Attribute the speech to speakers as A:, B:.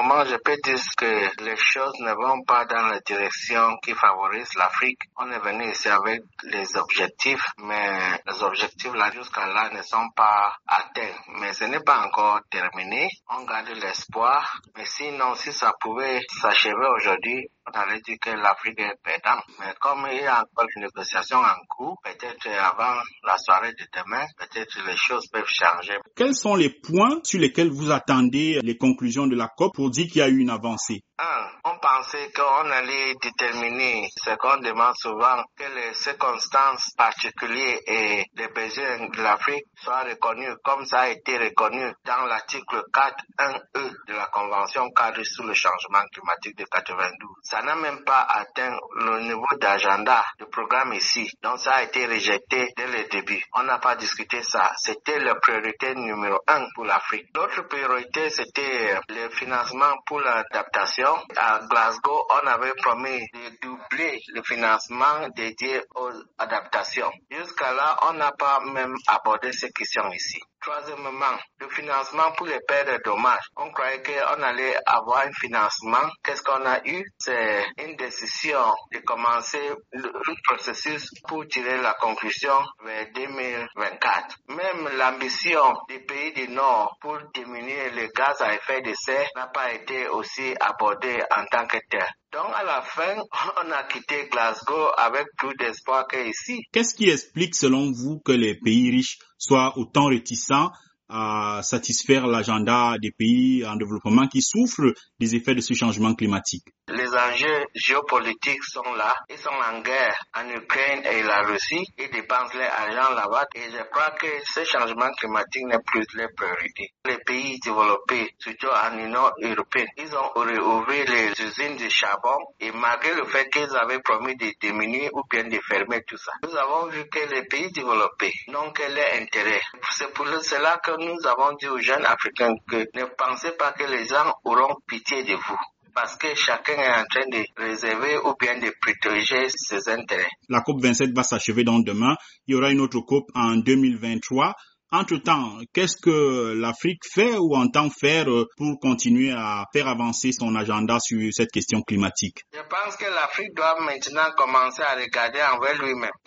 A: moment, je peux dire que les choses ne vont pas dans la direction qui favorise l'Afrique. On est venu ici avec les objectifs, mais les objectifs là jusqu'à là ne sont pas atteints. Mais ce n'est pas encore terminé. On garde l'espoir. Mais sinon, si ça pouvait s'achever aujourd'hui, on allait dire que l'Afrique est perdante. Mais comme il y a encore une négociation en cours, peut-être avant la soirée de demain, peut-être les choses peuvent changer.
B: Quels sont les points sur lesquels vous attendez les conclusions de la COP pour dire qu'il y a eu une avancée?
A: On pensait qu'on allait déterminer ce qu'on demande souvent, que les circonstances particulières et les besoins de l'Afrique soient reconnus comme ça a été reconnu dans l'article 4.1e de la Convention cadre sur le changement climatique de 92. Ça n'a même pas atteint le niveau d'agenda du programme ici. Donc ça a été rejeté dès le début. On n'a pas discuté ça. C'était la priorité numéro 1 pour l'Afrique. L'autre priorité, c'était le financement pour l'adaptation. À Glasgow, on avait promis de doubler le financement dédié aux adaptations. Jusqu'à là, on n'a pas même abordé ces questions ici. Troisièmement, le financement pour les pertes de dommages. On croyait qu'on allait avoir un financement. Qu'est-ce qu'on a eu? C'est une décision de commencer le processus pour tirer la conclusion vers 2024. Même l'ambition des pays du Nord pour diminuer les gaz à effet de serre n'a pas été aussi abordée en tant que telle. Donc, à la fin, on a quitté Glasgow avec plus d'espoir qu'ici.
B: Qu'est-ce qui explique, selon vous, que les pays riches soient autant réticents à satisfaire l'agenda des pays en développement qui souffrent des effets de ce changement climatique?
A: Les enjeux géopolitiques sont là. Ils sont en guerre en Ukraine et la Russie. Ils dépensent leur argent là-bas. Et je crois que ce changement climatique n'est plus leur priorité. Les pays développés, surtout en Union européenne, ils ont réouvert les usines de charbon. Et malgré le fait qu'ils avaient promis de diminuer ou bien de fermer tout ça, nous avons vu que les pays développés n'ont que leur intérêt. C'est pour cela que nous avons dit aux jeunes Africains que ne pensez pas que les gens auront pitié de vous. Parce que chacun est en train de réserver ou bien de protéger ses intérêts.
B: La COP27 va s'achever donc demain. Il y aura une autre COP en 2023. Entre-temps, qu'est-ce que l'Afrique fait ou entend faire pour continuer à faire avancer son agenda sur cette question climatique?
A: Je pense que l'Afrique doit maintenant commencer à regarder envers lui-même.